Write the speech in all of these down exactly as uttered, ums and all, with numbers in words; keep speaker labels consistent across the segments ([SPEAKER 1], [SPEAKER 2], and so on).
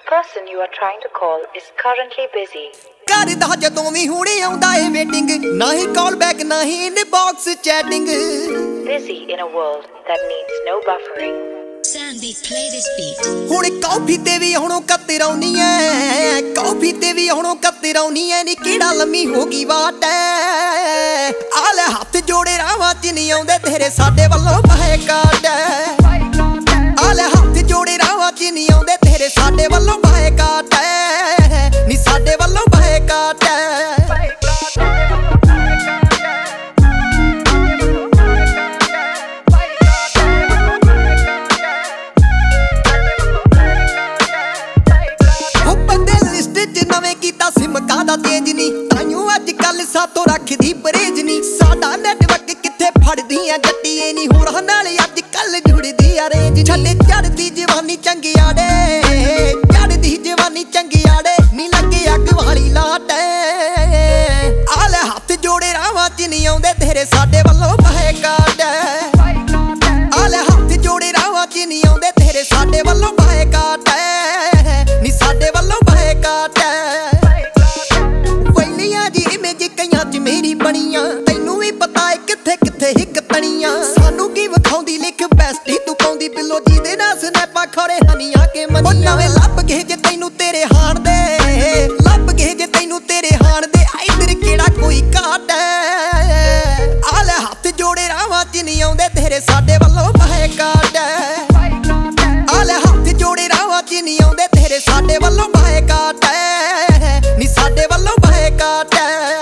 [SPEAKER 1] person you are trying to call is currently busy.
[SPEAKER 2] ਕਰਦਾ ਜਦੋਂ ਵੀ ਹੁਣੇ ਆਉਂਦਾ ਏ ਵੇਟਿੰਗ ਨਾ ਹੀ ਕਾਲ ਬੈਕ ਨਾ ਹੀ inbox chatting
[SPEAKER 1] Busy in a world that needs no buffering.
[SPEAKER 3] Sandy, play this beat.
[SPEAKER 2] ਹੁਣ ਕਾਫੀ ਤੇ ਵੀ ਹੁਣੋਂ ਕਤਰਾਉਣੀ ਐ ਕਾਫੀ ਤੇ ਵੀ ਹੁਣੋਂ ਕਤਰਾਉਣੀ ਐ ਨੀ ਕਿਹੜਾ ਲੰਮੀ ਹੋ ਗਈ ਵਾਟ ਐ ਆ ਲੈ ਹੱਥ ਜੋੜੇ ਰਾਵਾਂ ਚ ਨਹੀਂ ਆਉਂਦੇ ਤੇਰੇ ਸਾਡੇ ਵੱਲੋਂ ਬਹਿ ਕਾਟ ਆ ਲੈ ਹੱਥ ਜੋੜੇ ਰਾਵਾਂ ਚ ਨਹੀਂ ਆਉਂਦੇ ਤੇਰੇ ਸਾਡੇ ਵੱਲੋਂ ਬਹਿ ਕਾਟ ਐ ਨੀ ਸਾਡੇ ਵੱਲੋਂ ਬਹਿ ਕਾਟ ਐ ਸਿਮ ਕਾਦਾ ਤੇਜ ਨੀ ਤਾਈਓ ਅੱਜ ਕੱਲ ਸਾਤੋਂ ਰੱਖਦੀ ਪਰੇਜ ਨੀ ਸਾਡਾ ਨੈਟਵਰਕ ਕਿੱਥੇ ਫੜਦੀ ਆ ਜੱਟੀਏ ਨੀ ਹੋਰਾਂ ਨਾਲ ਅੱਜ ਕੱਲ ਜੁੜਦੀ ਆ ਰੇਂਜ ਛੱਡੇ ਚੜਦੀ ਜਵਾਨੀ ਚੰਗਿਆੜੇ ਚੜਦੀ ਜਵਾਨੀ ਚੰਗਿਆੜੇ ਨੀ ਲੱਗੇ ਅੱਗ ਵਾਲੀ ਲਾਟ ਆ ਲੈ ਹੱਥ ਜੋੜੇ ਰਾਵਾਂ ਚ ਨਹੀਂ ਆਉਂਦੇ ਤੇਰੇ ਸਾਡੇ ਵੱਲੋਂ ਬਹਿ ਕਾਟ ਆ ਲੈ ਹੱਥ ਜੋੜੇ ਰਾਵਾਂ ਚ ਨਹੀਂ ਆਉਂਦੇ ਤੇਰੇ ਸਾਡੇ ਵੱਲੋਂ ਬਹਿ ਕਾਟ ਨੀ ਸਾਡੇ ਵੱਲੋਂ ਬਹਿ ਕਾਟ ਮੇਰੀ ਬਣੀਆਂ ਤੈਨੂੰ ਵੀ ਪਤਾ ਏ ਕਿੱਥੇ ਕਿੱਥੇ ਹਿੱਕ ਤਣੀਆਂ ਸਾਨੂੰ ਕੀ ਵਿਖਾਉਂਦੀ ਲਿਖ ਬੈਸਟੀ ਤੂੰ ਪਾਉਂਦੀ ਬਿੱਲੋ ਜੀ ਦੇ ਨਾਲ ਸਨੈਪਾਂ ਖੜੇ ਹਨੀਆਂ ਕੇ ਮੰਨੀਆਂ ਨਵੇਂ ਲੱਭ ਗਏ ਜੇ ਤੈਨੂੰ ਤੇਰੇ ਹਾਣ ਦੇ ਲੱਭ ਗਏ ਜੇ ਤੈਨੂੰ ਤੇਰੇ ਹਾਣ ਦੇ ਇਧਰ ਕਿਹੜਾ ਕੋਈ ਘਾਟ ਆ ਲੈ ਹੱਥ ਜੋੜੇ ਰਾਵਾਂ ਚ ਨਹੀਂ ਆਉਂਦੇ ਤੇਰੇ ਸਾਡੇ ਵੱਲੋਂ ਬਹਿ ਕਾਟ ਆ ਲੈ ਹੱਥ ਜੋੜੇ ਰਾਵਾਂ ਚ ਨਹੀਂ ਆਉਂਦੇ ਤੇਰੇ ਸਾਡੇ ਵੱਲੋਂ ਬਹਿ ਕਾਟ ਨੀ ਸਾਡੇ ਵੱਲੋਂ ਬਹਿ ਕਾਟ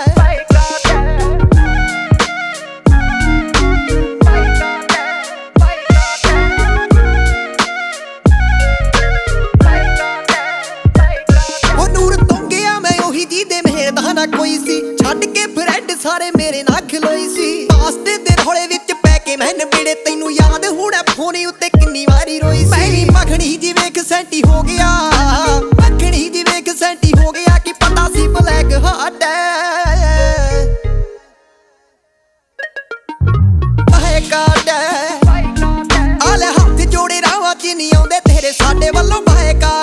[SPEAKER 2] ਨਾ ਕੋਈ ਸੀ ਛੱਡ ਕੇ ਫਰੈਂਡ ਸਾਰੇ ਮੇਰੇ ਨਾਲ ਖਲੋਈ ਸੀ ਪਾਸਤੇ ਦੇ ਰੋਲੇ ਵਿੱਚ ਪੈ ਕੇ ਮੈਂ ਨਵੇੜੇ ਤੈਨੂੰ ਯਾਦ ਹੋਣਾ ਫੋਨ ਉੱਤੇ ਕਿੰਨੀ ਵਾਰੀ ਰੋਈ ਸੀ ਮੇਰੀ ਮੱਖਣੀ ਜੀ ਵੇਖ ਸੈਂਟੀ ਹੋ ਗਿਆ ਮੱਖਣੀ ਜੀ ਵੇਖ ਸੈਂਟੀ ਹੋ ਗਿਆ ਕਿ ਪਤਾ ਸੀ ਬਲੈਕ ਹਾਰਟ ਬਹਿ ਕਾਟ ਆ ਲੈ ਹੱਥ ਜੋੜੇ ਰਾਵਾਂ ਚ ਨਹੀਂ ਆਉਂਦੇ ਤੇਰੇ ਸਾਡੇ ਵੱਲੋਂ ਬਹਿ ਕਾਟ